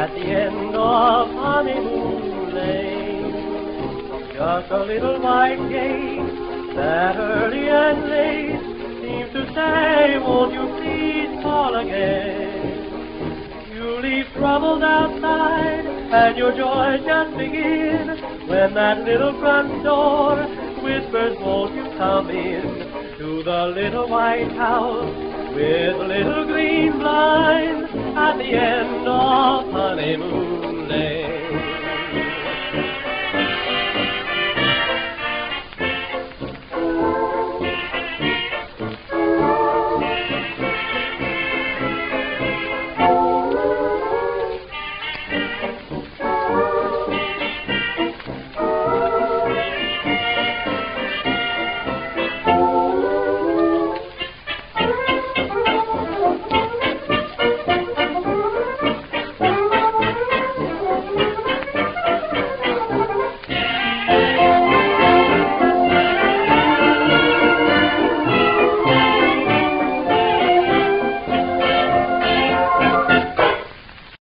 at the end of Honeymoon Lane. Just a little white gate that early and late seems to say, won't you please call again? You leave troubles outside and your joys just begin when that little front door whispers, won't you come in to the little white house with little green blinds at the end of Honeymoon